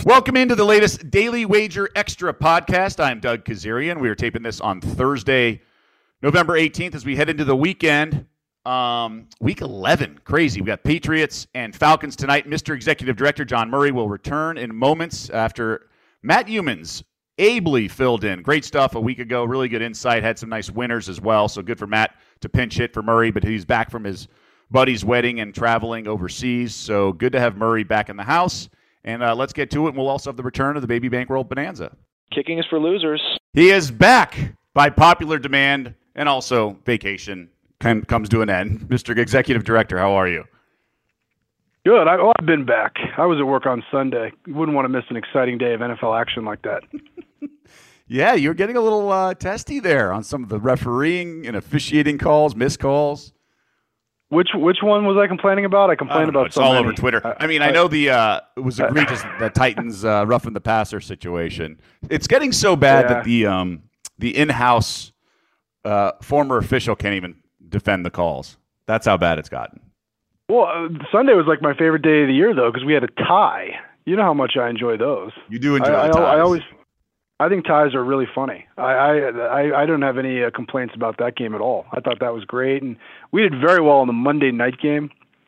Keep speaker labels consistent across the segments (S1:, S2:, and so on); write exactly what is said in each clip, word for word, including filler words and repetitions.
S1: Welcome into the latest Daily Wager Extra podcast. I'm Doug Kazarian. We are taping this on Thursday, November eighteenth, as we head into the weekend. Um, week eleven, crazy. We got Patriots and Falcons tonight. Mister Executive Director John Murray will return in moments after Matt Youmans ably filled in. Great stuff a week ago. Really good insight. Had some nice winners as well. So good for Matt to pinch hit for Murray, but he's back from his buddy's wedding and traveling overseas. So good to have Murray back in the house. And uh, let's get to it. And we'll also have the return of the Baby Bankroll Bonanza.
S2: Kicking is for losers.
S1: He is back by popular demand, and also vacation can, comes to an end. Mister Executive Director, how are you?
S3: Good. I, oh, I've been back. I was at work on Sunday. You wouldn't want to miss an exciting day of N F L action like that.
S1: Yeah, you're getting a little uh, testy there on some of the refereeing and officiating calls, missed calls.
S3: Which which one was I complaining about? I complained
S1: I know,
S3: about
S1: it's
S3: so
S1: all
S3: many.
S1: over Twitter. I, I mean,
S3: I,
S1: I know the uh, it was egregious the Titans uh, roughing the passer situation. It's getting so bad
S3: yeah.
S1: that the um, the in-house uh, former official can't even defend the calls. That's how bad it's gotten.
S3: Well, uh, Sunday was like my favorite day of the year though, because we had a tie. You know how much I enjoy those.
S1: You do enjoy
S3: I,
S1: the ties.
S3: I, I always, I think ties are really funny. I I I, I don't have any uh, complaints about that game at all. I thought that was great, and we did very well in the Monday night game.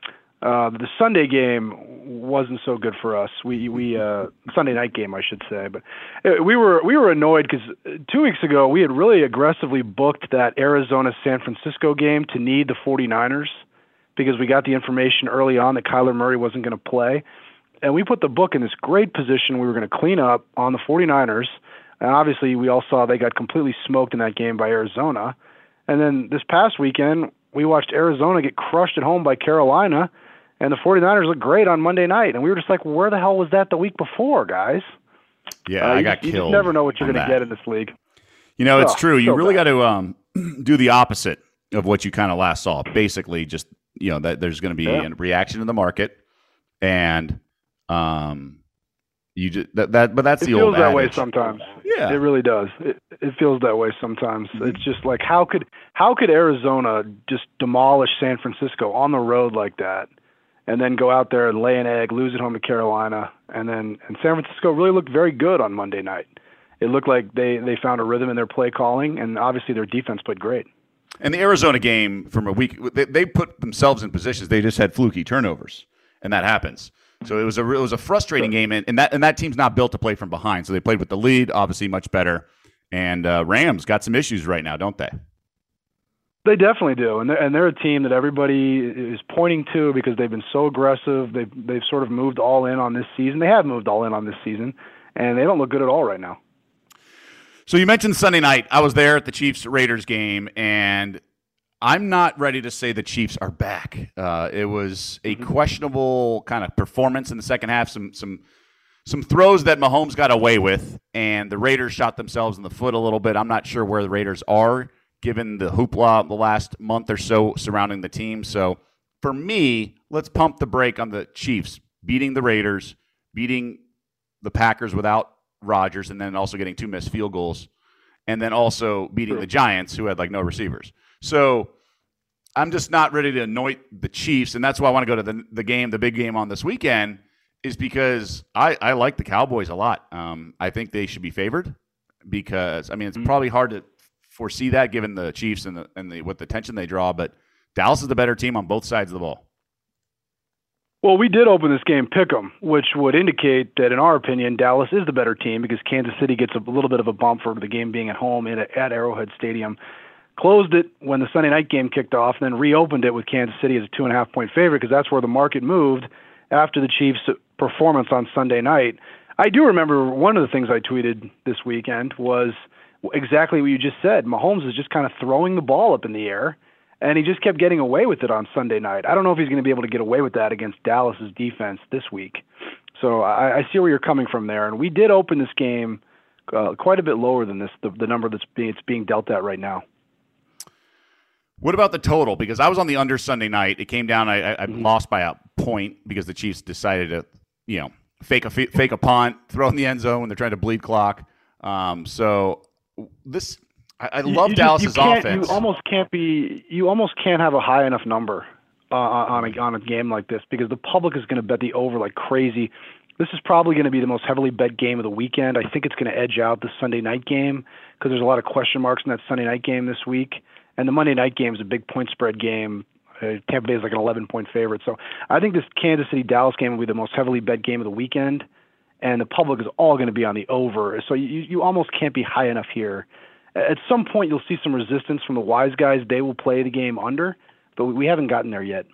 S3: Uh, the Sunday game wasn't so good for us. We we uh, Sunday night game, I should say, but we were we were annoyed because two weeks ago we had really aggressively booked that Arizona-San Francisco game to need the 49ers because we got the information early on that Kyler Murray wasn't going to play, and we put the book in this great position. We were going to clean up on the 49ers. And obviously, we all saw they got completely smoked in that game by Arizona. And then this past weekend, we watched Arizona get crushed at home by Carolina, and the 49ers looked great on Monday night. And we were just like, where the hell was that the week before, guys?
S1: Yeah,
S3: uh,
S1: I
S3: you
S1: got
S3: just,
S1: killed.
S3: You just never know what you're going to
S1: that.
S3: get in this league.
S1: You know, it's
S3: oh,
S1: true. You
S3: so
S1: really
S3: bad.
S1: got to um, do the opposite of what you kind of last saw. Basically, just, you know, that there's going to be
S3: yeah.
S1: a reaction to the market, and um, you just that, that but that's
S3: it
S1: the
S3: feels
S1: old
S3: that
S1: adage.
S3: way sometimes.
S1: Yeah,
S3: it really does. It, it feels that way sometimes. Mm-hmm. It's just like how could how could Arizona just demolish San Francisco on the road like that, and then go out there and lay an egg, lose at home to Carolina, and then and San Francisco really looked very good on Monday night. It looked like they, they found a rhythm in their play calling, and obviously their defense played great.
S1: And the Arizona game from a week, they, they put themselves in positions. They just had fluky turnovers, and that happens. So it was a it was a frustrating
S3: sure.
S1: game, and, and that and that team's not built to play from behind. So they played with the lead, obviously much better. And uh, Rams got some issues right now, don't they?
S3: They definitely do, and they're, and they're a team that everybody is pointing to because they've been so aggressive. They've they've sort of moved all in on this season. They have moved all in on this season, and they don't look good at all right now.
S1: So you mentioned Sunday night. I was there at the Chiefs-Raiders game, and I'm not ready to say the Chiefs are back. Uh, it was a questionable kind of performance in the second half. Some some some throws that Mahomes got away with, and the Raiders shot themselves in the foot a little bit. I'm not sure where the Raiders are, given the hoopla the last month or so surrounding the team. So for me, let's pump the brake on the Chiefs beating the Raiders, beating the Packers without Rodgers, and then also getting two missed field goals, and then also beating the Giants, who had like no receivers. So I'm just not ready to anoint the Chiefs, and that's why I want to go to the the game, the big game on this weekend, is because I, I like the Cowboys a lot. Um, I think they should be favored because, I mean, it's mm-hmm. probably hard to foresee that given the Chiefs and the and the what the tension they draw, but Dallas is the better team on both sides of the ball.
S3: Well, we did open this game pick 'em, which would indicate that, in our opinion, Dallas is the better team because Kansas City gets a little bit of a bump for the game being at home in, at Arrowhead Stadium. Closed it when the Sunday night game kicked off, and then reopened it with Kansas City as a two and a half point favorite because that's where the market moved after the Chiefs' performance on Sunday night. I do remember one of the things I tweeted this weekend was exactly what you just said. Mahomes is just kind of throwing the ball up in the air, and he just kept getting away with it on Sunday night. I don't know if he's going to be able to get away with that against Dallas's defense this week. So I, I see where you're coming from there, and we did open this game uh, quite a bit lower than this, the, the number that's being, it's being dealt at right now.
S1: What about the total? Because I was on the under Sunday night. It came down. I, I
S3: Mm-hmm.
S1: lost by a point because the Chiefs decided to, you know, fake a fake a punt, throw in the end zone when they're trying to bleed clock. Um, so this, I, I love
S3: you, you
S1: Dallas's
S3: just, you
S1: offense.
S3: You almost can't be. You almost can't have a high enough number uh, on a on a game like this because the public is going to bet the over like crazy. This is probably going to be the most heavily bet game of the weekend. I think it's going to edge out the Sunday night game because there's a lot of question marks in that Sunday night game this week. And the Monday night game is a big point spread game. Uh, Tampa Bay is like an eleven-point favorite. So I think this Kansas City-Dallas game will be the most heavily bet game of the weekend. And the public is all going to be on the over. So you, you almost can't be high enough here. At some point, you'll see some resistance from the wise guys. They will play the game under, but we haven't gotten there yet.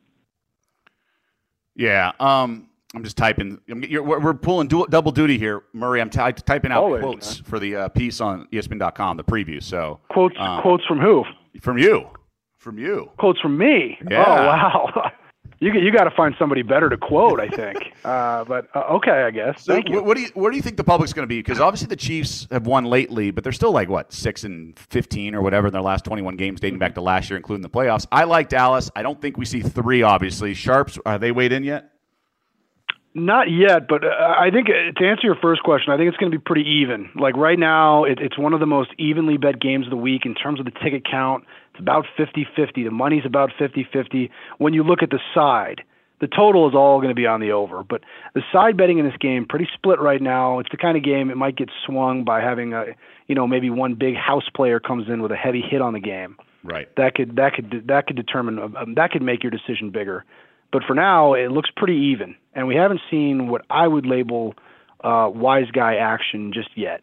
S1: Yeah. Um, I'm just typing. You're, we're, we're pulling du- double duty here, Murray. I'm ty- typing out
S3: Always,
S1: quotes
S3: man.
S1: for the uh, piece on E S P N dot com, the preview. So
S3: Quotes
S1: um,
S3: quotes from who?
S1: From you. From you.
S3: Quotes from me.
S1: Yeah.
S3: Oh, wow. You you got to find somebody better to quote, I think. Uh, but uh, okay, I guess.
S1: So
S3: Thank you.
S1: What do you where do you think the public's going to be? Because obviously the Chiefs have won lately, but they're still like what six and fifteen or whatever in their last twenty-one games, dating back to last year, including the playoffs. I like Dallas. I don't think we see three. Obviously, Sharps. Are they weighed in yet?
S3: Not yet, but uh, I think uh, to answer your first question, I think it's going to be pretty even. Like right now, it, it's one of the most evenly bet games of the week in terms of the ticket count. It's about fifty-fifty. The money's about fifty-fifty. When you look at the side, the total is all going to be on the over. But the side betting in this game, pretty split right now. It's the kind of game it might get swung by having a, you know, maybe one big house player comes in with a heavy hit on the game.
S1: Right.
S3: That could that could that could determine um, that could make your decision bigger. But for now, it looks pretty even, and we haven't seen what I would label uh, wise guy action just yet.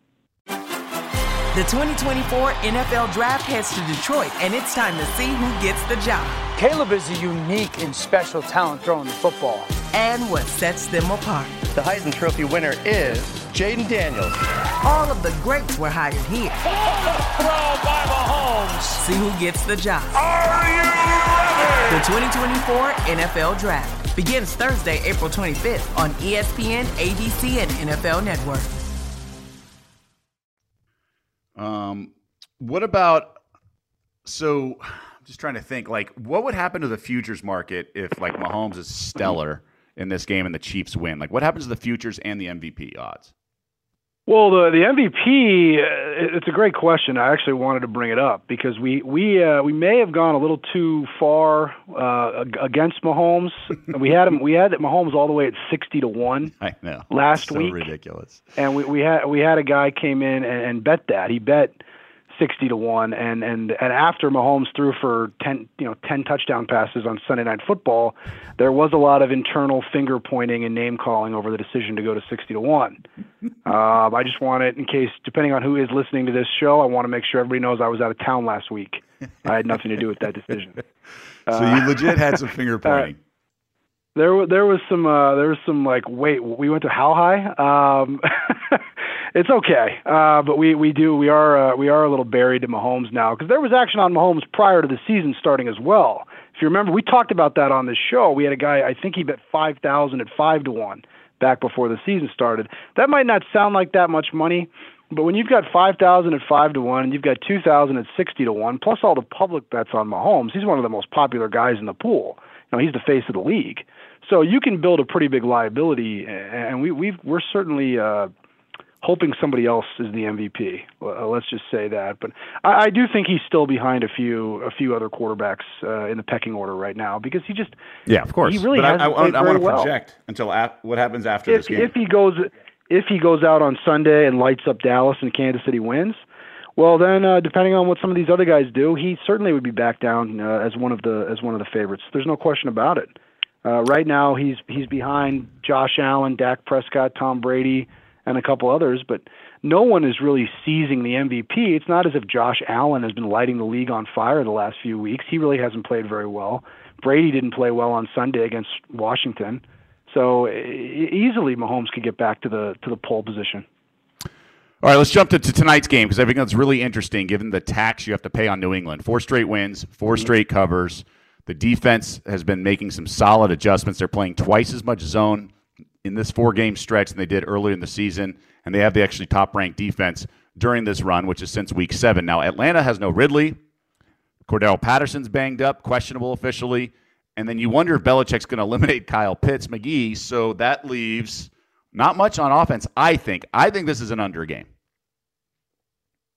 S2: The twenty twenty-four N F L Draft heads to Detroit, and it's time to see who gets the job.
S4: Caleb is a unique and special talent throwing the football.
S2: And what sets them apart.
S5: The Heisman Trophy winner is Jaden Daniels.
S2: All of the greats were hired here.
S6: Throw by Mahomes.
S2: See who gets the job.
S6: Are you ready?
S2: The twenty twenty-four N F L Draft begins Thursday, April twenty-fifth on E S P N, A B C, and N F L Network.
S1: Um, what about, so I'm just trying to think, like, what would happen to the futures market if, like, Mahomes is stellar in this game and the Chiefs win? Like, what happens to the futures and the M V P odds?
S3: Well, the the M V P, uh, it's a great question. I actually wanted to bring it up because we we uh, we may have gone a little too far uh, against Mahomes. we had him we had Mahomes all the way at sixty to one.
S1: I know.
S3: Last
S1: so
S3: week,
S1: ridiculous.
S3: And we, we had we had a guy came in and, and bet that he bet sixty to one, and, and and after Mahomes threw for ten you know ten touchdown passes on Sunday Night Football, there was a lot of internal finger pointing and name calling over the decision to go to sixty to one. Uh, I just want it in case, depending on who is listening to this show, I want to make sure everybody knows I was out of town last week. I had nothing to do with that decision.
S1: So you legit had some finger pointing.
S3: Uh, There, wa- there was some, uh, there was some like, wait, we went to how high? Um, it's okay, uh, but we, we do, we are, uh, we are a little buried in Mahomes now because there was action on Mahomes prior to the season starting as well. If you remember, we talked about that on this show. We had a guy, I think he bet five thousand at five to one back before the season started. That might not sound like that much money, but when you've got five thousand at five to one and you've got two thousand at sixty to one, plus all the public bets on Mahomes, he's one of the most popular guys in the pool. You know, he's the face of the league. So you can build a pretty big liability, and we, we've, we're certainly uh, hoping somebody else is the M V P. Uh, let's just say that. But I, I do think he's still behind a few a few other quarterbacks uh, in the pecking order right now because he just
S1: Yeah, of course.
S3: he really
S1: but
S3: hasn't
S1: I, I,
S3: played
S1: I, I
S3: very
S1: want to
S3: well.
S1: project until ap- what happens after
S3: If
S1: this game.
S3: if he goes if he goes out on Sunday and lights up Dallas and Kansas City wins, well then uh, depending on what some of these other guys do, he certainly would be back down uh, as one of the as one of the favorites. There's no question about it. Uh, right now, he's he's behind Josh Allen, Dak Prescott, Tom Brady, and a couple others, but no one is really seizing the M V P. It's not as if Josh Allen has been lighting the league on fire the last few weeks. He really hasn't played very well. Brady didn't play well on Sunday against Washington. So e- easily Mahomes could get back to the to the pole position.
S1: All right, let's jump to, to tonight's game because I think that's really interesting given the tax you have to pay on New England. Four straight wins, four straight covers. The defense has been making some solid adjustments. They're playing twice as much zone in this four-game stretch than they did earlier in the season, and they have the actually top-ranked defense during this run, which is since week seven. Now, Atlanta has no Ridley. Cordell Patterson's banged up, questionable officially, and then you wonder if Belichick's going to eliminate Kyle Pitts, McGee, so that leaves not much on offense, I think. I think this is an under game.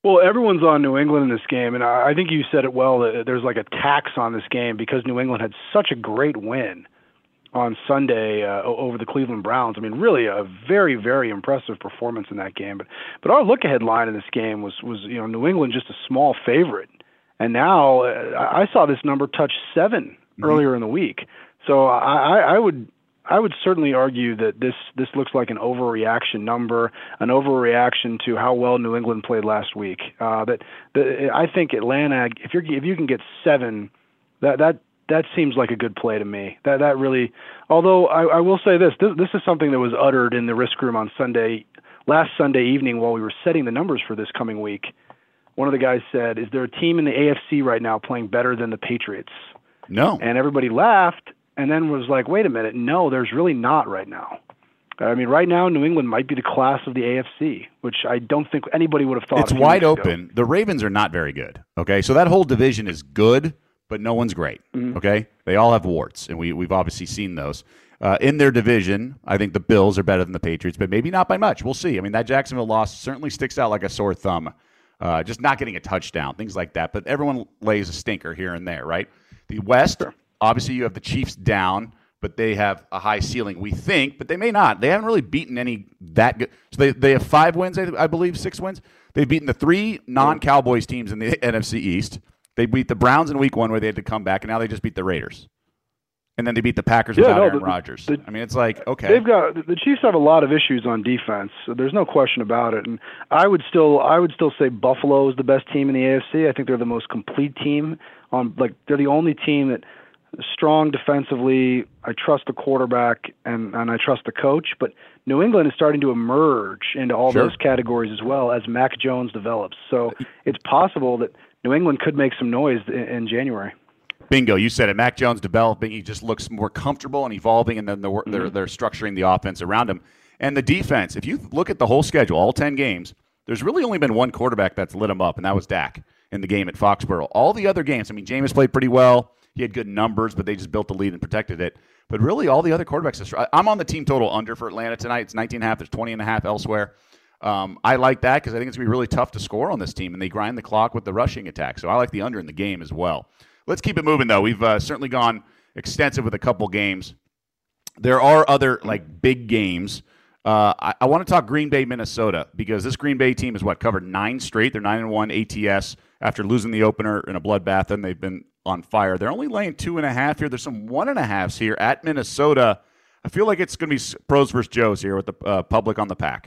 S3: Well, everyone's on New England in this game, and I think you said it well, that there's like a tax on this game because New England had such a great win on Sunday uh, over the Cleveland Browns. I mean, really a very, very impressive performance in that game. But but our look-ahead line in this game was, was you know, New England just a small favorite. And now uh, I saw this number touch seven mm-hmm. earlier in the week. So I, I would I would certainly argue that this, this looks like an overreaction number, an overreaction to how well New England played last week. Uh, that, that I think Atlanta, if you're if you can get seven, that that that seems like a good play to me. That that really, although I, I will say this, this, this is something that was uttered in the risk room on Sunday, last Sunday evening while we were setting the numbers for this coming week. One of the guys said, "Is there a team in the A F C right now playing better than the Patriots?"
S1: No.
S3: And everybody laughed. And then was like, wait a minute, no, there's really not right now. I mean, right now, New England might be the class of the A F C, which I don't think anybody would have thought.
S1: It's wide open. Ago. The Ravens are not very good, okay? So that whole division is good, but no one's great, mm-hmm. okay? They all have warts, and we, we've obviously seen those. Uh, in their division, I think the Bills are better than the Patriots, but maybe not by much. We'll see. I mean, that Jacksonville loss certainly sticks out like a sore thumb, uh, just not getting a touchdown, things like that. But everyone lays a stinker here and there, right? The West, sure. Obviously you have the Chiefs down, but they have a high ceiling, we think, but they may not. They haven't really beaten any that good. So they, they have five wins, I, I believe, six wins. They've beaten the three non-Cowboys teams in the N F C East. They beat the Browns in week one where they had to come back, and now they just beat the Raiders. And then they beat the Packers
S3: yeah,
S1: without
S3: no,
S1: Aaron
S3: the,
S1: Rodgers.
S3: The,
S1: I mean, it's like, okay.
S3: They've got the Chiefs have a lot of issues on defense. So there's no question about it. And I would still I would still say Buffalo is the best team in the A F C. I think they're the most complete team. On like they're the only team that strong defensively. I trust the quarterback and, and I trust the coach. But New England is starting to emerge into all
S1: sure.
S3: those categories as well as Mac Jones develops. So it's possible that New England could make some noise in, in January.
S1: Bingo, you said it. Mac Jones developing. He just looks more comfortable and evolving, and then they're, mm-hmm. they're, they're structuring the offense around him. And the defense, if you look at the whole schedule, all ten games, there's really only been one quarterback that's lit him up, and that was Dak in the game at Foxborough. All the other games, I mean, Jameis played pretty well. He had good numbers, but they just built the lead and protected it. But really, all the other quarterbacks, I'm on the team total under for Atlanta tonight. It's nineteen and a half. There's twenty and a half elsewhere. Um, I like that because I think it's going to be really tough to score on this team, and they grind the clock with the rushing attack. So I like the under in the game as well. Let's keep it moving, though. We've uh, certainly gone extensive with a couple games. There are other, like, big games. Uh, I, I want to talk Green Bay, Minnesota, because this Green Bay team has, what, covered nine straight. They're nine and one A T S after losing the opener in a bloodbath, and they've been on fire. They're only laying two and a half here. There's some one and a halves here at Minnesota. I feel like it's going to be pros versus Joes here with the uh, public on the pack.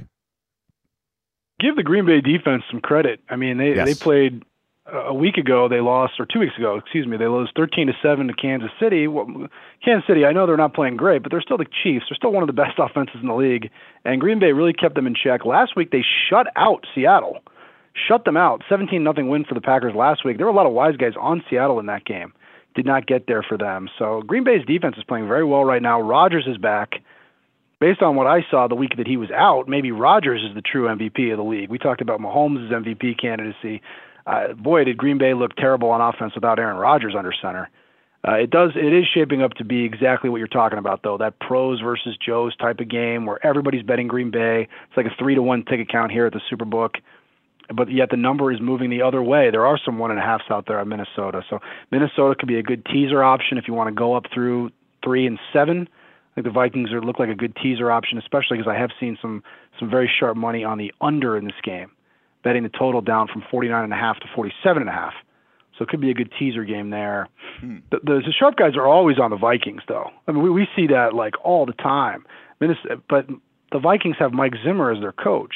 S3: Give the Green Bay defense some credit. I mean, they,
S1: yes.
S3: they played – a week ago, they lost, or two weeks ago, excuse me, they lost thirteen to seven to Kansas City. Well, Kansas City, I know they're not playing great, but they're still the Chiefs. They're still one of the best offenses in the league, and Green Bay really kept them in check. Last week, they shut out Seattle, shut them out. seventeen nothing win for the Packers last week. There were a lot of wise guys on Seattle in that game. Did not get there for them. So Green Bay's defense is playing very well right now. Rodgers is back. Based on what I saw the week that he was out, maybe Rodgers is the true M V P of the league. We talked about Mahomes' M V P candidacy. Uh, boy, did Green Bay look terrible on offense without Aaron Rodgers under center. Uh, it does. It is shaping up to be exactly what you're talking about, though. That pros versus Joes type of game where everybody's betting Green Bay. It's like a three to one ticket count here at the Superbook, but yet the number is moving the other way. There are some one and a halfs out there at Minnesota, so Minnesota could be a good teaser option if you want to go up through three and seven. I think the Vikings are, look like a good teaser option, especially because I have seen some some very sharp money on the under in this game, betting the total down from forty-nine and a half to forty-seven and a half. So it could be a good teaser game there. Hmm. The, the, the sharp guys are always on the Vikings, though. I mean, we, we see that like all the time. But the Vikings have Mike Zimmer as their coach,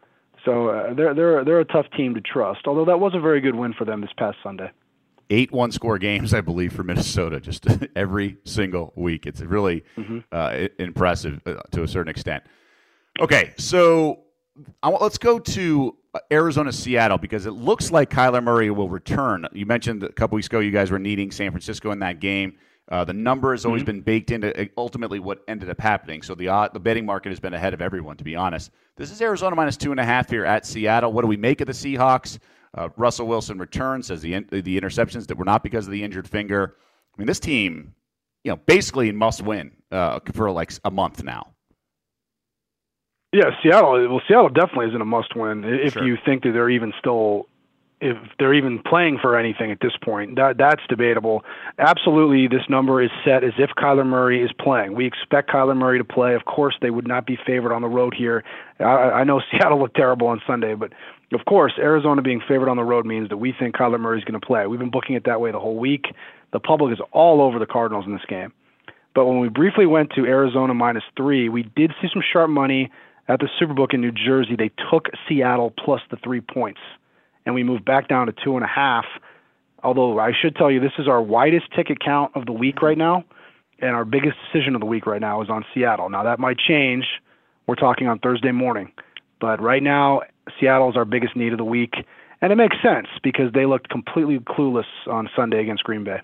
S3: so uh, they're they're they're a tough team to trust. Although that was a very good win for them this past Sunday.
S1: Eight one-score games, I believe, for Minnesota just every single week. It's really mm-hmm. uh, impressive uh, to a certain extent. Okay, so I want, let's go to Arizona, Seattle, because it looks like Kyler Murray will return. You mentioned a couple weeks ago you guys were needing San Francisco in that game. Uh, the number has always mm-hmm. been baked into ultimately what ended up happening. So the uh, the betting market has been ahead of everyone, to be honest. This is Arizona minus two and a half here at Seattle. What do we make of the Seahawks? Uh, Russell Wilson returns, says the in, the interceptions that were not because of the injured finger. I mean, this team, you know, basically must win uh, for like a month now.
S3: Yeah, Seattle. Well, Seattle definitely isn't a must-win if
S1: Sure.
S3: you think that they're even still, if they're even playing for anything at this point. That that's debatable. Absolutely, this number is set as if Kyler Murray is playing. We expect Kyler Murray to play. Of course, they would not be favored on the road here. I, I know Seattle looked terrible on Sunday, but of course, Arizona being favored on the road means that we think Kyler Murray is going to play. We've been booking it that way the whole week. The public is all over the Cardinals in this game. But when we briefly went to Arizona minus three, we did see some sharp money at the Superbook in New Jersey. They took Seattle plus the three points, and we moved back down to two and a half. Although I should tell you, this is our widest ticket count of the week right now, and our biggest decision of the week right now is on Seattle. Now, that might change. We're talking on Thursday morning. But right now, Seattle is our biggest need of the week, and it makes sense because they looked completely clueless on Sunday against Green Bay.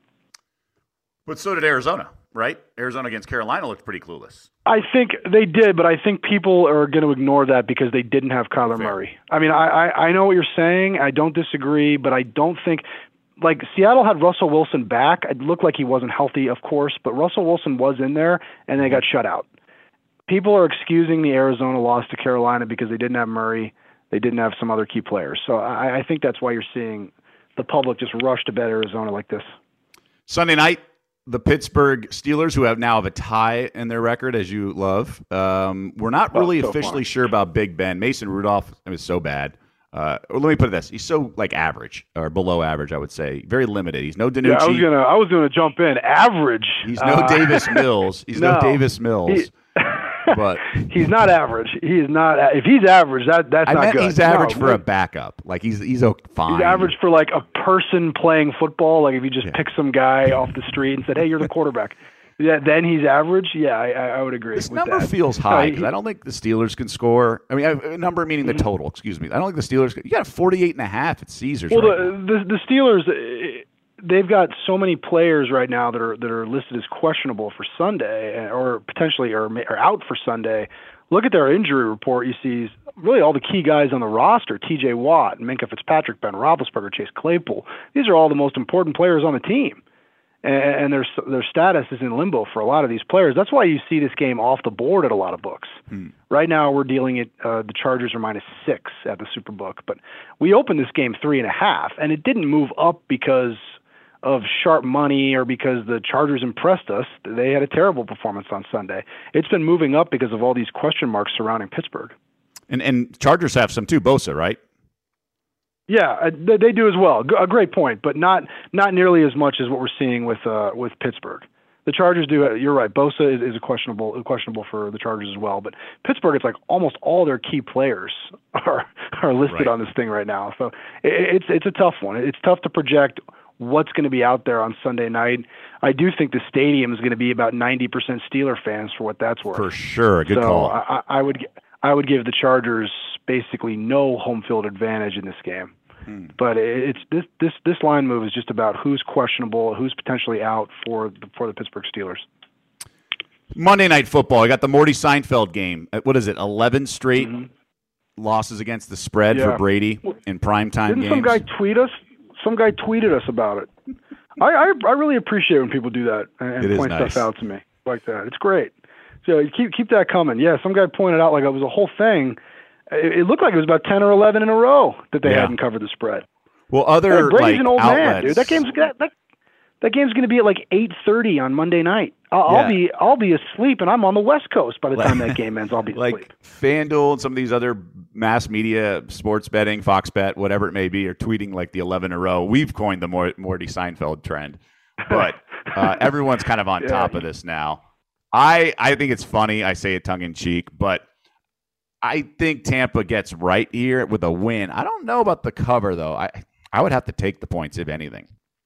S1: But so did Arizona, right? Arizona against Carolina looked pretty clueless.
S3: I think they did, but I think people are going to ignore that because they didn't have Kyler
S1: Fair.
S3: Murray. I mean, I, I, I know what you're saying. I don't disagree, but I don't think – like Seattle had Russell Wilson back. It looked like he wasn't healthy, of course, but Russell Wilson was in there, and they got shut out. People are excusing the Arizona loss to Carolina because they didn't have Murray. They didn't have some other key players. So I, I think that's why you're seeing the public just rush to bet Arizona like this.
S1: Sunday night, the Pittsburgh Steelers, who have now have a tie in their record, as you love. Um, we're not really
S3: Oh, so
S1: officially
S3: far.
S1: sure about Big Ben. Mason Rudolph is so bad. Uh, or let me put it this: he's so like average or below average, I would say. Very limited. He's no Danucci.
S3: Yeah, I was gonna I was gonna jump in. Average.
S1: He's no
S3: uh,
S1: Davis Mills. He's no,
S3: no.
S1: Davis Mills.
S3: He-
S1: but
S3: he's not average. He is not. If he's average, that that's
S1: I
S3: not
S1: meant
S3: good.
S1: he's average
S3: No,
S1: for a backup. Like he's he's a fine.
S3: He's average for like a person playing football. Like if you just
S1: Yeah.
S3: pick some guy off the street and said, "Hey, you're the quarterback," yeah, then he's average. Yeah, I, I would agree.
S1: This
S3: with
S1: number
S3: that.
S1: feels
S3: No,
S1: high
S3: he-
S1: because I don't think the Steelers can score. I mean, a number meaning the total. Excuse me. I don't think the Steelers. You got a forty-eight and a half at Caesars.
S3: Well,
S1: right
S3: the,
S1: now.
S3: the the Steelers, eh, they've got so many players right now that are that are listed as questionable for Sunday, eh, or potentially are, are out for Sunday. Look at their injury report. You see really all the key guys on the roster: T J Watt, Minkah Fitzpatrick, Ben Roethlisberger, Chase Claypool. These are all the most important players on the team, and, and their their status is in limbo for a lot of these players. That's why you see this game off the board at a lot of books. Hmm. Right now, we're dealing it. Uh, the Chargers are minus six at the Superbook, but we opened this game three and a half, and it didn't move up because of sharp money or because the Chargers impressed us. They had a terrible performance on Sunday. It's been moving up because of all these question marks surrounding Pittsburgh.
S1: And and Chargers have some too. Bosa, right?
S3: Yeah, uh, they, they do as well. G- a great point, but not not nearly as much as what we're seeing with uh, with Pittsburgh. The Chargers do. Uh, you're right. Bosa is, is a questionable questionable for the Chargers as well. But Pittsburgh, it's like almost all their key players are are listed
S1: Right.
S3: on this thing right now. So it, it's it's a tough one. It's tough to project what's going to be out there on Sunday night. I do think the stadium is going to be about ninety percent Steeler fans for what that's worth.
S1: For sure. Good
S3: so
S1: call.
S3: I, I would I would give the Chargers basically no home field advantage in this game. Hmm. But it's this this this line move is just about who's questionable, who's potentially out for the, for the Pittsburgh Steelers.
S1: Monday Night Football. I got the Morty Seinfeld game. Uh, What is it? eleven straight mm-hmm. losses against the spread
S3: yeah.
S1: for Brady in primetime
S3: Didn't
S1: games.
S3: some guy tweet us? Some guy tweeted us about it. I, I I really appreciate when people do that and, and point
S1: nice.
S3: stuff out to me like that. It's great. So keep keep that coming. Yeah, some guy pointed out like it was a whole thing. It, it looked like it was about ten or eleven in a row that they
S1: yeah.
S3: hadn't covered the spread.
S1: Well, other
S3: Brady's
S1: like
S3: an old
S1: outlets.
S3: man, dude. That game's that that, that game's going to be at like eight thirty on Monday night. I'll,
S1: yeah.
S3: I'll be I'll be asleep, and I'm on the West Coast by the time that game ends. I'll be
S1: like
S3: asleep.
S1: FanDuel and some of these other mass media, sports betting, Fox Bet, whatever it may be, are tweeting like the eleven in a row. We've coined the Morty Seinfeld trend, but uh, everyone's kind of on
S3: yeah.
S1: top of this now. I I think it's funny. I say it tongue in cheek, but I think Tampa gets right here with a win. I don't know about the cover though. I I would have to take the points if anything.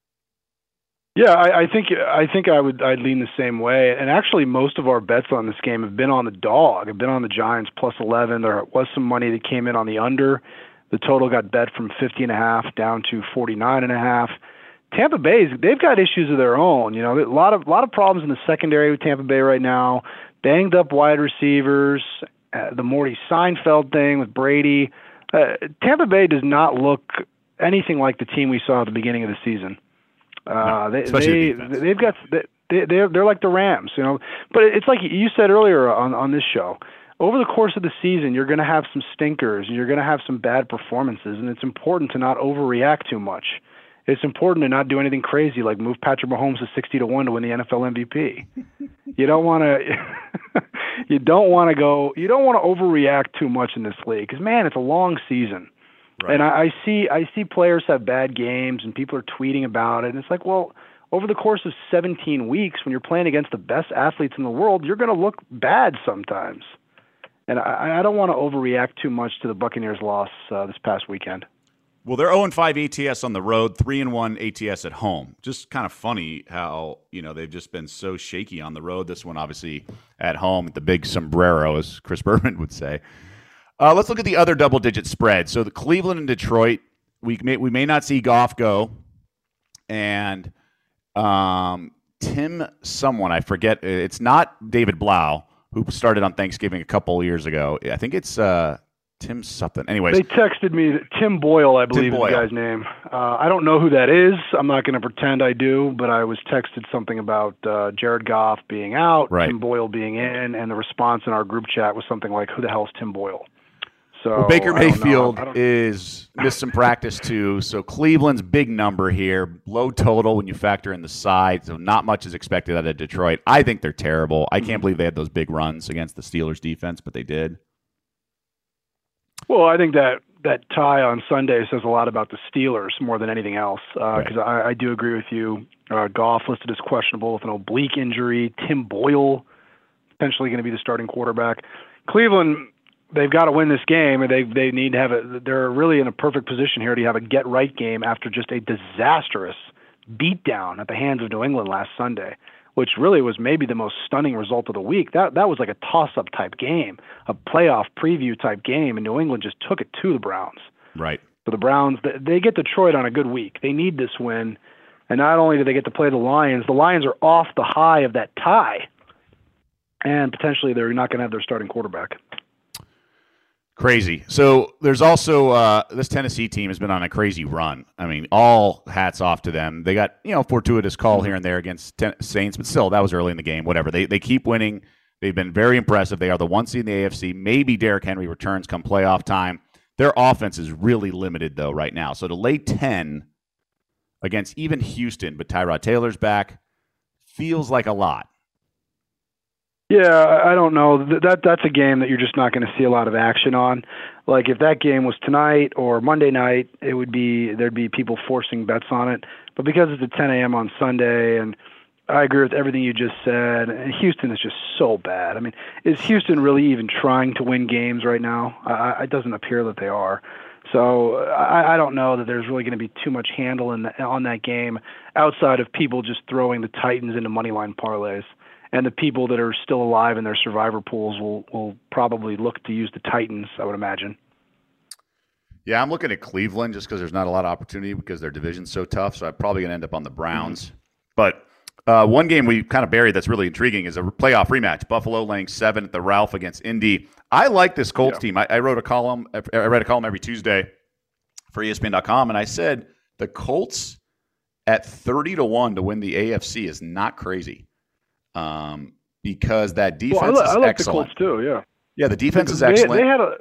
S3: Yeah, I, I think I think I would I'd lean the same way. And actually, most of our bets on this game have been on the dog. Have been on the Giants plus eleven. There was some money that came in on the under. The total got bet from fifty and a half down to forty nine and a half. Tampa Bay, they've got issues of their own. You know, a lot of a lot of problems in the secondary with Tampa Bay right now. Banged up wide receivers. Uh, the Morty Seinfeld thing with Brady. Uh, Tampa Bay does not look anything like the team we saw at the beginning of the season. Uh, they, they, the they've got, they, they're, they're like the Rams, you know, but it's like you said earlier on, on this show, over the course of the season, you're going to have some stinkers and you're going to have some bad performances, and it's important to not overreact too much. It's important to not do anything crazy like move Patrick Mahomes to sixty to one to win the N F L M V P. You don't want to you don't want to go you don't want to overreact too much in this league cuz man, it's a long season. Right. And I, I see I see players have bad games and people are tweeting about it, and it's like, well, over the course of seventeen weeks when you're playing against the best athletes in the world, you're going to look bad sometimes. And I, I don't want to overreact too much to the Buccaneers' loss uh, this past weekend.
S1: Well, they're oh and five A T S on the road, three and one A T S at home. Just kind of funny how, you know, they've just been so shaky on the road. This one, obviously, at home, the big sombrero, as Chris Berman would say. Uh, let's look at the other double-digit spread. So the Cleveland and Detroit, we may, we may not see Goff go. And um, Tim someone, I forget, it's not David Blau, who started on Thanksgiving a couple of years ago. I think it's uh, – Tim something. Anyways.
S3: They texted me, that Tim Boyle, I believe is the guy's name. Uh, I don't know who that is. I'm not going to pretend I do, but I was texted something about uh, Jared Goff being out,
S1: right.
S3: Tim Boyle being in, and the response in our group chat was something like, who the hell is Tim Boyle? So
S1: well, Baker Mayfield
S3: I don't
S1: is missed some practice too, so Cleveland's big number here, low total when you factor in the side, so not much is expected out of Detroit. I think they're terrible. I can't believe they had those big runs against the Steelers defense, but they did.
S3: Well, I think that that tie on Sunday says a lot about the Steelers more than anything else, because uh, right. I, I do agree with you. Uh, Goff listed as questionable with an oblique injury. Tim Boyle potentially going to be the starting quarterback. Cleveland, they've got to win this game, and they they need to have a. They're really in a perfect position here to have a get right game after just a disastrous beatdown at the hands of New England last Sunday, which really was maybe the most stunning result of the week. That that was like a toss-up type game, a playoff preview type game, and New England just took it to the Browns.
S1: Right.
S3: So the Browns, they get Detroit on a good week. They need this win, and not only do they get to play the Lions, the Lions are off the high of that tie, and potentially they're not going to have their starting quarterback.
S1: Crazy. So there's also uh, this Tennessee team has been on a crazy run. I mean, all hats off to them. They got, you know, fortuitous call here and there against ten- Saints, but still, that was early in the game. Whatever. They they keep winning. They've been very impressive. They are the one seed in the A F C. Maybe Derrick Henry returns come playoff time. Their offense is really limited, though, right now. So to lay ten against even Houston, but Tyrod Taylor's back, feels like a lot.
S3: Yeah, I don't know. That that's a game that you're just not going to see a lot of action on. Like if that game was tonight or Monday night, it would be there'd be people forcing bets on it. But because it's at ten a.m. on Sunday, and I agree with everything you just said, and Houston is just so bad. I mean, is Houston really even trying to win games right now? I, it doesn't appear that they are. So I, I don't know that there's really going to be too much handle in the, on that game outside of people just throwing the Titans into moneyline parlays. And the people that are still alive in their survivor pools will, will probably look to use the Titans, I would imagine.
S1: Yeah, I'm looking at Cleveland just because there's not a lot of opportunity because their division's so tough. So I'm probably going to end up on the Browns. Mm-hmm. But uh, one game we kind of buried that's really intriguing is a playoff rematch. Buffalo laying seven at the Ralph against Indy. I like this Colts yeah. team. I, I wrote a column. I read a column every Tuesday for E S P N dot com, and I said the Colts at thirty to one to win the A F C is not crazy. Um, because that defense
S3: well, I, li-
S1: is
S3: I like
S1: excellent.
S3: The Colts too, yeah.
S1: Yeah, the defense
S3: because
S1: is excellent.
S3: They, they had a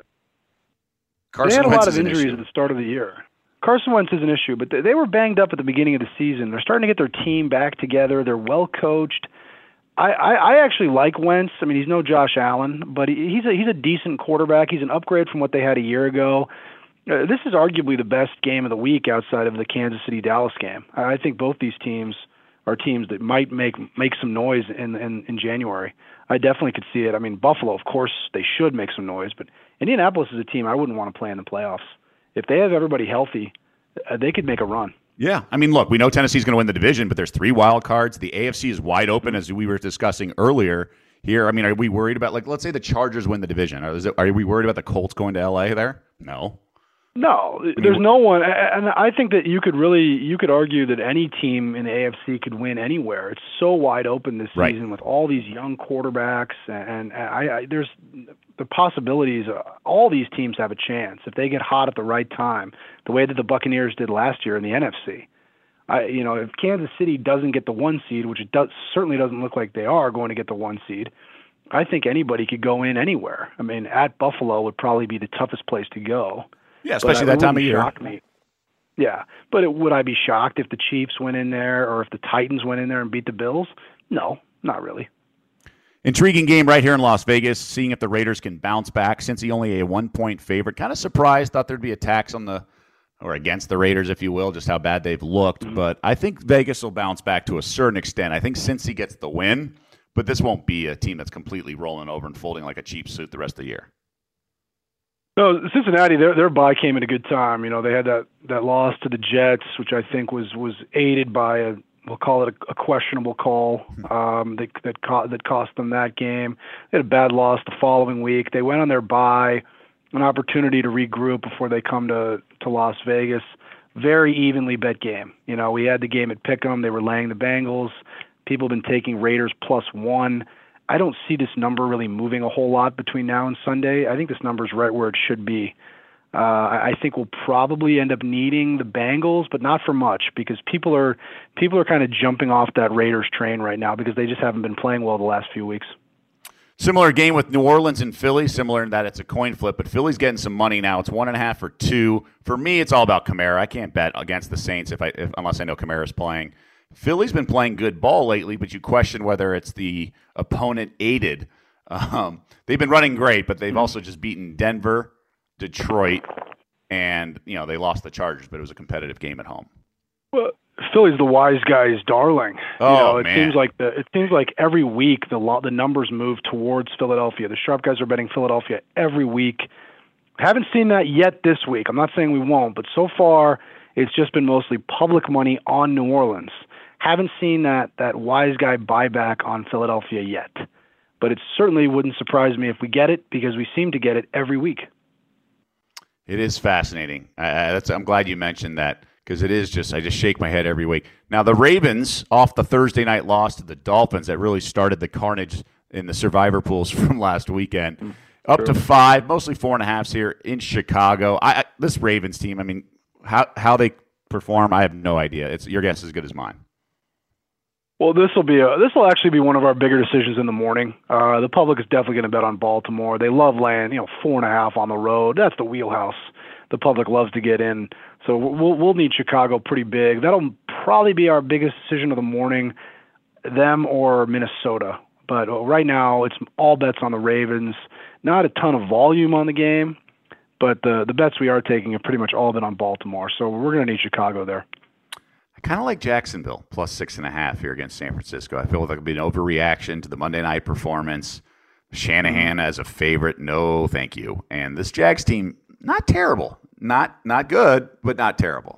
S1: Carson
S3: they had a
S1: Wentz
S3: lot of injuries
S1: issue.
S3: at the start of the year. Carson Wentz is an issue, but they, they were banged up at the beginning of the season. They're starting to get their team back together. They're well coached. I, I, I actually like Wentz. I mean, he's no Josh Allen, but he, he's a he's a decent quarterback. He's an upgrade from what they had a year ago. Uh, this is arguably the best game of the week outside of the Kansas City-Dallas game. I think both these teams are teams that might make make some noise in, in in January. I definitely could see it. I mean, Buffalo, of course, they should make some noise, but Indianapolis is a team I wouldn't want to play in the playoffs. If they have everybody healthy, uh, they could make a run.
S1: Yeah. I mean, look, we know Tennessee's going to win the division, but there's three wild cards. The A F C is wide open, as we were discussing earlier here. I mean, are we worried about, like, let's say the Chargers win the division. Are, is it, are we worried about the Colts going to L A there? No.
S3: No, there's no one, and I think that you could really, you could argue that any team in the A F C could win anywhere. It's so wide open this
S1: right.
S3: season with all these young quarterbacks, and I, I there's the possibilities. All these teams have a chance if they get hot at the right time, the way that the Buccaneers did last year in the N F C. I, you know, if Kansas City doesn't get the one seed, which it does certainly doesn't look like they are going to get the one seed, I think anybody could go in anywhere. I mean, at Buffalo would probably be the toughest place to go.
S1: Yeah, especially
S3: But
S1: that
S3: it
S1: time of
S3: wouldn't
S1: year.
S3: shock me. Yeah, but it, would I be shocked if the Chiefs went in there or if the Titans went in there and beat the Bills? No, not really.
S1: Intriguing game right here in Las Vegas, seeing if the Raiders can bounce back. Cincy only a one-point favorite. Kind of surprised, thought there'd be attacks on the or against the Raiders, if you will, just how bad they've looked. Mm-hmm. But I think Vegas will bounce back to a certain extent. I think Cincy gets the win, but this won't be a team that's completely rolling over and folding like a cheap suit the rest of the year.
S3: No, Cincinnati, their their bye came at a good time. You know, they had that, that loss to the Jets, which I think was, was aided by a we'll call it a, a questionable call um, that that, co- that cost them that game. They had a bad loss the following week. They went on their bye, an opportunity to regroup before they come to, to Las Vegas. Very evenly bet game. You know, we had the game at Pick'em. They were laying the Bengals. People have been taking Raiders plus one. I don't see this number really moving a whole lot between now and Sunday. I think this number is right where it should be. Uh, I think we'll probably end up needing the Bengals, but not for much because people are people are kind of jumping off that Raiders train right now because they just haven't been playing well the last few weeks.
S1: Similar game with New Orleans and Philly, similar in that it's a coin flip, but Philly's getting some money now. It's one and a half or two. For me, it's all about Kamara. I can't bet against the Saints if I if, unless I know Kamara's playing. Philly's been playing good ball lately, but you question whether it's the opponent aided. Um, they've been running great, but they've also just beaten Denver, Detroit, and you know they lost the Chargers, but it was a competitive game at home.
S3: Well, Philly's the wise guy's darling.
S1: Oh,
S3: you know, it
S1: man.
S3: seems like the it seems like every week the lo- the numbers move towards Philadelphia. The sharp guys are betting Philadelphia every week. Haven't seen that yet this week. I'm not saying we won't, but so far it's just been mostly public money on New Orleans. Haven't seen that that wise guy buyback on Philadelphia yet. But it certainly wouldn't surprise me if we get it because we seem to get it every week.
S1: It is fascinating. I, I, that's, I'm glad you mentioned that because it is just, I just shake my head every week. Now, the Ravens, off the Thursday night loss to the Dolphins, that really started the carnage in the survivor pools from last weekend. Mm, Up sure. to five, mostly four and a halves here in Chicago. I, I, this Ravens team, I mean, how how they perform, I have no idea. It's your guess is as good as mine.
S3: Well, this will be a, this will actually be one of our bigger decisions in the morning. Uh, the public is definitely going to bet on Baltimore. They love laying, you know, four and a half on the road. That's the wheelhouse. The public loves to get in, so we'll we'll need Chicago pretty big. That'll probably be our biggest decision of the morning, them or Minnesota. But right now, it's all bets on the Ravens. Not a ton of volume on the game, but the the bets we are taking have pretty much all been on Baltimore. So we're going to need Chicago there.
S1: Kind of like Jacksonville, plus six and a half here against San Francisco. I feel like it'll be an overreaction to the Monday night performance. Shanahan as a favorite, no thank you. And this Jags team, not terrible. Not not good, but not terrible.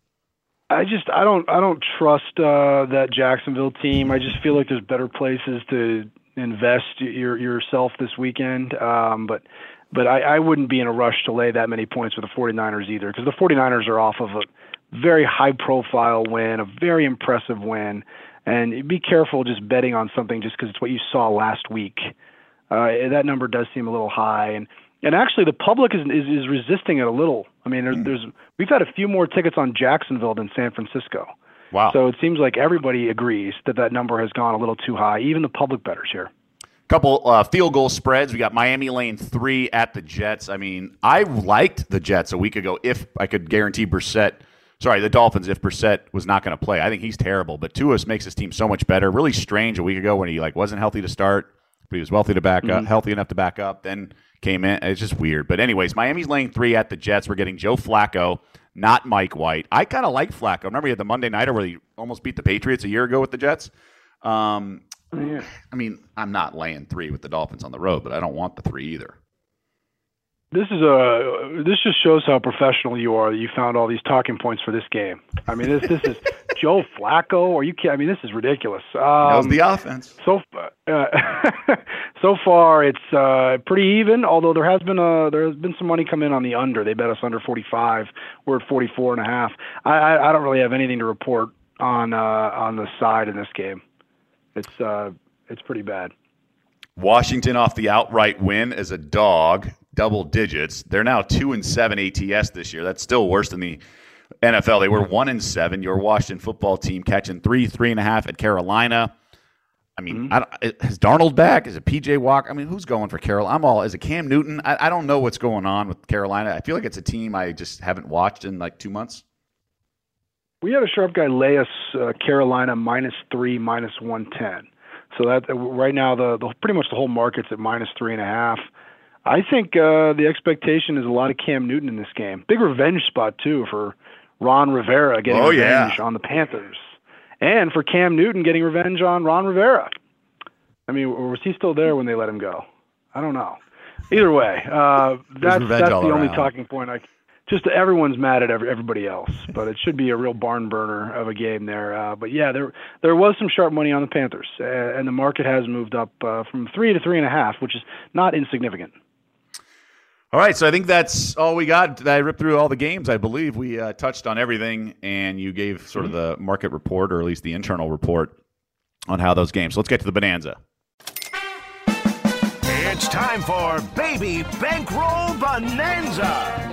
S3: I just I don't I don't trust uh, that Jacksonville team. I just feel like there's better places to invest your, yourself this weekend. Um, but but I, I wouldn't be in a rush to lay that many points with the 49ers either because the 49ers are off of a very high-profile win, a very impressive win, and be careful just betting on something just because it's what you saw last week. Uh, that number does seem a little high, and and actually the public is is, is resisting it a little. I mean, there, there's we've had a few more tickets on Jacksonville than San Francisco.
S1: Wow!
S3: So it seems like everybody agrees that that number has gone a little too high, even the public bettors here.
S1: Couple uh, field goal spreads. We got Miami laying three at the Jets. I mean, I liked the Jets a week ago if I could guarantee Brissett. Sorry, the Dolphins, if Brissett was not going to play. I think he's terrible, but Tua makes his team so much better. Really strange a week ago when he like wasn't healthy to start, but he was wealthy to back
S3: mm-hmm.
S1: up, healthy enough to back up, then came in. It's just weird. But anyways, Miami's laying three at the Jets. We're getting Joe Flacco, not Mike White. I kind of like Flacco. Remember he had the Monday Nighter where he almost beat the Patriots a year ago with the Jets? Um,
S3: yeah.
S1: I mean, I'm not laying three with the Dolphins on the road, but I don't want the three either.
S3: This is a. This just shows how professional you are. You found all these talking points for this game. I mean, this this is Joe Flacco. Are you kidding? I mean, this is ridiculous. Um,
S1: that was the offense.
S3: So uh, so far, it's uh, pretty even. Although there has been a there has been some money come in on the under. They bet us under forty-five. We're at forty-four and a half. I, I, I don't really have anything to report on uh, on the side in this game. It's uh, it's pretty bad.
S1: Washington off the outright win as a dog. Double digits. They're now two and seven A T S this year. That's still worse than the N F L. They were one and seven. Your Washington football team catching three, three and a half at Carolina. I mean,
S3: Mm-hmm.
S1: I don't, is Darnold back? Is it P J Walker? I mean, who's going for Carolina? I'm all, is it Cam Newton? I, I don't know what's going on with Carolina. I feel like it's a team I just haven't watched in like two months.
S3: We had a sharp guy lay us uh, Carolina minus three, minus one ten. So that uh, right now, the, the pretty much the whole market's at minus three and a half. I think uh, the expectation is a lot of Cam Newton in this game. Big revenge spot too for Ron Rivera getting
S1: Oh,
S3: revenge
S1: yeah.
S3: on the Panthers, and for Cam Newton getting revenge on Ron Rivera. I mean, or was he still there when they let him go? I don't know. Either way, uh, that's
S1: revenge
S3: that's the
S1: all
S3: only
S1: around.
S3: talking point. I just everyone's mad at every, everybody else, but it should be a real barn burner of a game there. Uh, but yeah, there there was some sharp money on the Panthers, uh, and the market has moved up uh, from three to three and a half, which is not insignificant.
S1: All right, so I think that's all we got. I ripped through all the games. I believe we uh, touched on everything, and you gave sort of the market report, or at least the internal report, on how those games. So let's get to the Bonanza.
S6: It's time for Baby Bankroll Bonanza.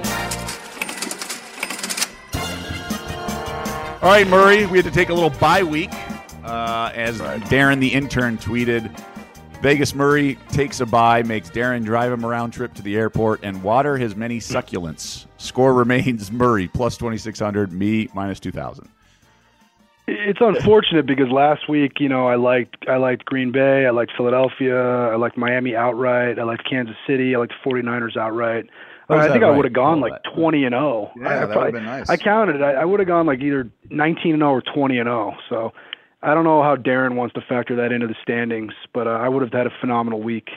S1: All right, Murray, we had to take a little bye week, uh, as Darren the intern tweeted. Vegas Murray takes a bye, makes Darren drive him a round trip to the airport and water his many succulents. Score remains Murray plus twenty-six hundred, me minus two thousand.
S3: It's unfortunate because last week, you know, I liked I liked Green Bay, I liked Philadelphia, I liked Miami outright, I liked Kansas City, I liked the 49ers outright.
S1: Oh, is
S3: I
S1: that
S3: think I
S1: right?
S3: would have gone
S1: Oh,
S3: like
S1: that-
S3: twenty and oh.
S1: Yeah,
S3: I,
S1: that
S3: probably-
S1: would've been nice.
S3: I counted it. I, I would have gone like either nineteen and oh or twenty and oh. So I don't know how Darren wants to factor that into the standings, but uh, I would have had a phenomenal week.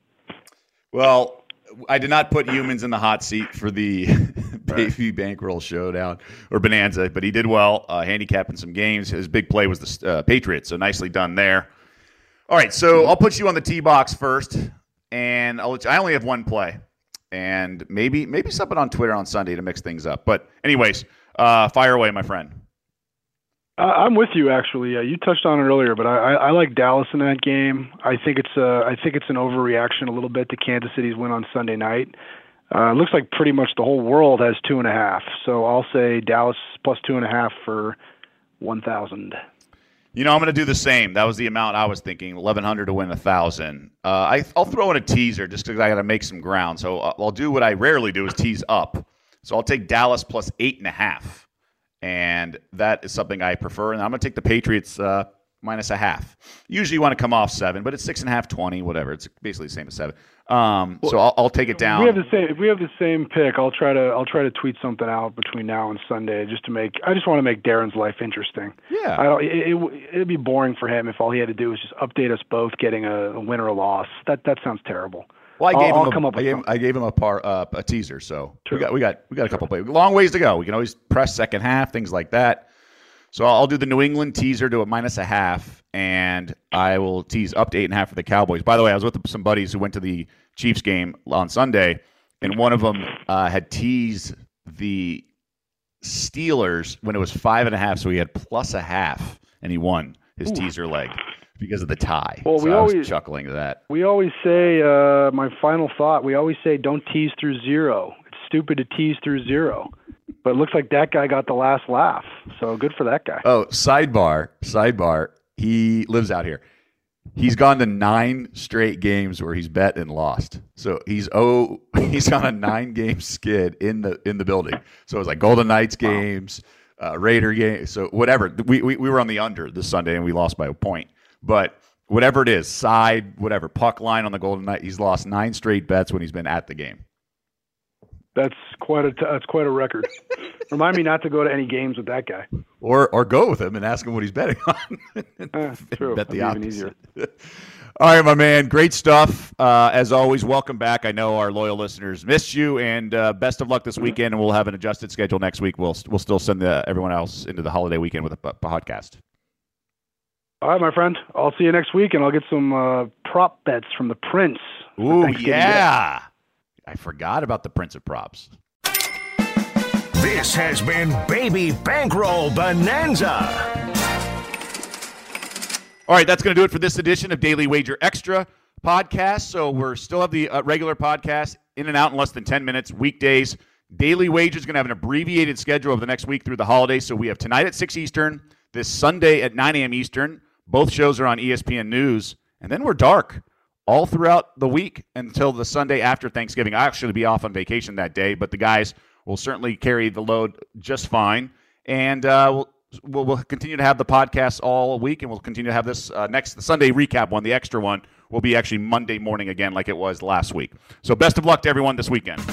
S1: Well, I did not put humans in the hot seat for the Baby Bankroll Showdown or Bonanza, but he did well, uh, handicapping some games. His big play was the uh, Patriots, so nicely done there. All right, so I'll put you on the tee box first, and I'll let you, I only have one play, and maybe maybe something on Twitter on Sunday to mix things up. But anyways, uh, fire away, my friend.
S3: Uh, I'm with you, actually. Uh, you touched on it earlier, but I, I, I like Dallas in that game. I think it's uh, I think it's an overreaction a little bit to Kansas City's win on Sunday night. Uh, it looks like pretty much the whole world has two and a half. So I'll say Dallas plus two and a half for one thousand.
S1: You know, I'm going to do the same. That was the amount I was thinking, eleven hundred to win one thousand. Uh, I, I'll throw in a teaser just because I got to make some ground. So I'll do what I rarely do is tease up. So I'll take Dallas plus eight and a half. And that is something I prefer. And I'm going to take the Patriots uh, minus a half. Usually you want to come off seven, but it's six and a half, twenty, whatever. It's basically the same as seven. Um, so I'll, I'll take it down.
S3: We have the same. If we have the same pick, I'll try to I'll try to tweet something out between now and Sunday just to make. I just want to make Darren's life interesting.
S1: Yeah.
S3: I don't. It, it it'd be boring for him if all he had to do was just update us both getting a, a win or a loss. That that sounds terrible.
S1: Well, I gave
S3: I'll,
S1: him
S3: I'll
S1: a,
S3: come up
S1: I
S3: with
S1: gave,
S3: something.
S1: I gave him a par, uh, a teaser. So
S3: True.
S1: we got we got we got a couple plays. Long ways to go. We can always press second half, things like that. So I'll do the New England teaser to a minus a half, and I will tease up to eight and a half for the Cowboys. By the way, I was with some buddies who went to the Chiefs game on Sunday, and one of them uh, had teased the Steelers when it was five and a half, so he had plus a half, and he won his Ooh. teaser leg because of the tie.
S3: Well,
S1: so
S3: we
S1: I was
S3: always
S1: chuckling to that.
S3: We always say, uh, my final thought. We always say, don't tease through zero. It's stupid to tease through zero. But it looks like that guy got the last laugh. So good for that guy.
S1: Oh, sidebar, sidebar. He lives out here. He's gone to nine straight games where he's bet and lost. So he's oh he's on a nine game skid in the in the building. So it was like Golden Knights games, uh, Raider games. So whatever. We, we we were on the under this Sunday and we lost by a point. But whatever it is, side, whatever, puck line on the Golden Knights, he's lost nine straight bets when he's been at the game.
S3: That's quite a t- that's quite a record. Remind me not to go to any games with that guy.
S1: Or or go with him and ask him what he's betting on.
S3: Uh, true.
S1: Bet the
S3: That'd be
S1: opposite.
S3: even easier.
S1: All right, my man. Great stuff. Uh, as always, welcome back. I know our loyal listeners missed you, and uh, best of luck this weekend. And we'll have an adjusted schedule next week. We'll we'll still send the, everyone else into the holiday weekend with a, a podcast.
S3: All right, my friend. I'll see you next week, and I'll get some uh, prop bets from the Prince.
S1: Ooh,
S3: Thanksgiving
S1: yeah. Day. I forgot about the Prince of Props.
S6: This has been Baby Bankroll Bonanza.
S1: All right, that's going to do it for this edition of Daily Wager Extra podcast. So we're still have the uh, regular podcast in and out in less than ten minutes, weekdays. Daily Wager is going to have an abbreviated schedule over the next week through the holidays. So we have tonight at six Eastern, this Sunday at nine a.m. Eastern, Both shows are on E S P N News, and then we're dark all throughout the week until the Sunday after Thanksgiving. I'll actually be off on vacation that day, but the guys will certainly carry the load just fine. And uh, we'll, we'll, we'll continue to have the podcast all week, and we'll continue to have this uh, next the Sunday recap one, the extra one, will be actually Monday morning again like it was last week. So best of luck to everyone this weekend.